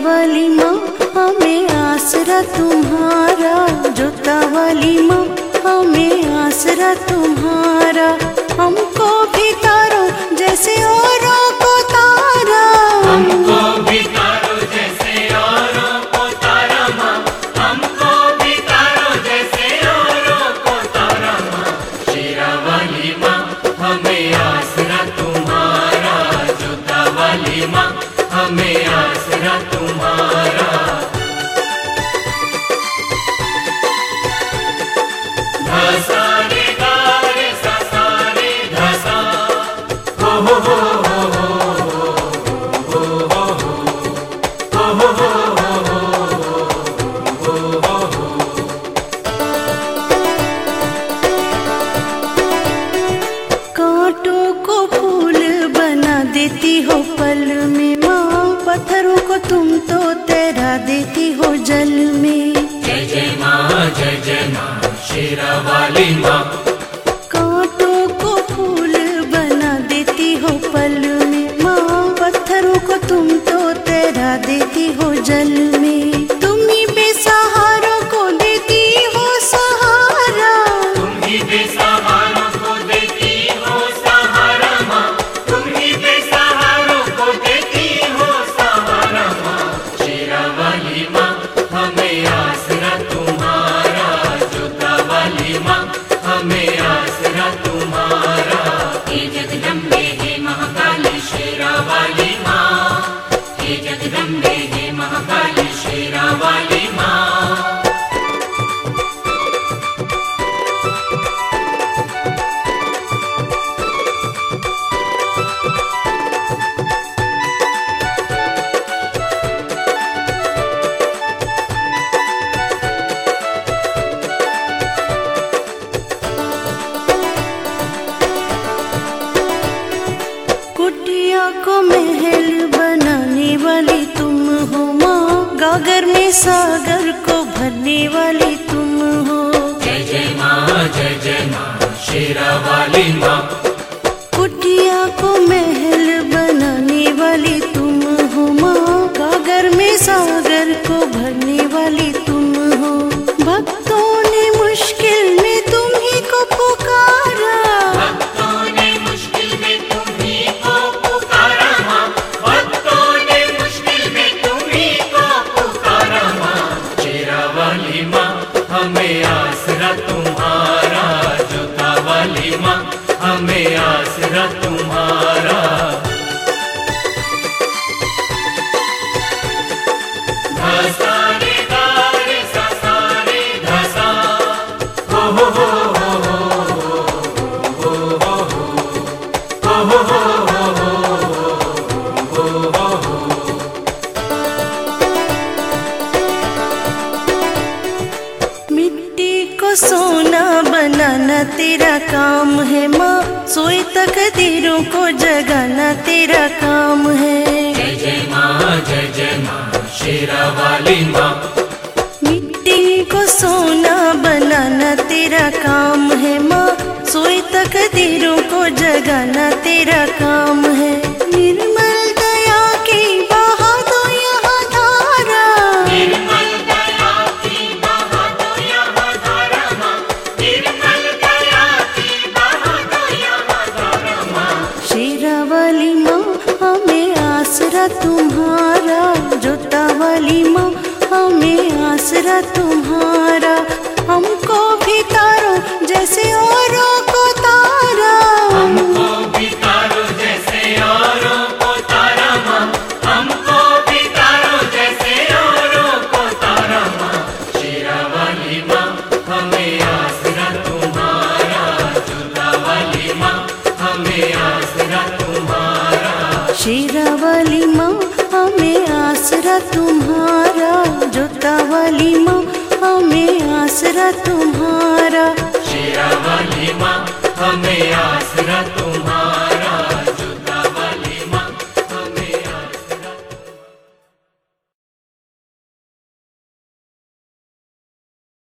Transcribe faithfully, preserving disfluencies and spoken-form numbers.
वाली माँ हमें आसरा तुम्हारा, जोता वाली माँ हमें आसरा तुम्हारा। हमको भी तारो जैसे औरों को तारा, हमको भी तारो जैसे औरों को तारा माँ, हमको भी तारो जैसे औरों को तारा माँ। शेरा वाली माँ हमें आसरा तुम्हारा, जोता वाली माँ हमें आसरा तुम्हारा। धसा रे गा रे सा सा रे धसा, हो हो हो हो हो हो हो हो हो हो। कांटों को फूल बना देती हो पल में माँ, पत्थरों को तुम तो तैरा देती हो जल में। जय जय माँ जय जय माँ शेरा वाली माँ। कांटों को फूल बना देती हो पल में माँ, पत्थरों को तुम तो तैरा देती हो जल में। तुम ही बेसहारों को देती हो सहारा, तुम ही बेसहारों को देती हो सहारा माँ, तुम ही बेसहारों को देती हो सहारा माँ। शेरा वाली माँ हमें आसरा तुम्हारा, जोता वाली माँ हमें आसरा तुम्हारा। हे जगदम्बे हे महाकाली शेरा वाली माँ, हे जगदम्बे हे महाकाली शेरा वाली माँ। कुटिया को महल बनाने वाली तुम हो माँ, गागर में सागर को भरने वाली तुम हो। जय जय माँ जय जय माँ शेरा वाली माँ। कुटिया को महल बनाने वाली तुम हो माँ, गागर में सागर को भरने वाली तुम हो। भक्तों ने मुश्किल में तुम ही को पुकारा, भक्तों ने मुश्किल में तुम ही को पुकारा माँ, भक्तों ने मुश्किल में तुम ही को पुकारा माँ। शेरा वाली माँ हमें आसरा तुम्हारा, जोता वाली माँ हमें आसरा तुम्हारा। धसा रे गा रे सा सा रे धसा, हो हो हो हो हो हो हो हो। मिट्टी को सोना बनाना तेरा काम है माँ, सोई तकदीरों को जगाना तेरा काम है। जय जय माँ जय जय माँ शेरा वाली माँ। मिट्टी को सोना बनाना तेरा काम है माँ, सोई तकदीरों को जगाना तेरा काम है। निर्मल दया की बहा दो यहाँ धारा, निर्मल दया की बहा दो यहाँ धारा माँ, निर्मल दया की बहा दो यहाँ धारा माँ। शेरा वाली माँ हमें आसरा तुम्हारा, जोता वाली माँ हमें आसरा तुम्हारा। हमको भी तारो जैसे औरों को तारा, हमको भी तारो जैसे औरों को तारा माँ, हमको भी तारो जैसे औरों को तारा माँ। शेरा वाली माँ हमें आसरा तुम्हारा, जोता वाली माँ हमें आसरा तुम्हारा। शेरा वाली माँ हमें आसरा तुम्हारा, जोता वाली माँ हमें आसरा तुम्हारा। शेरा वाली माँ हमें आसरा तुम्हारा।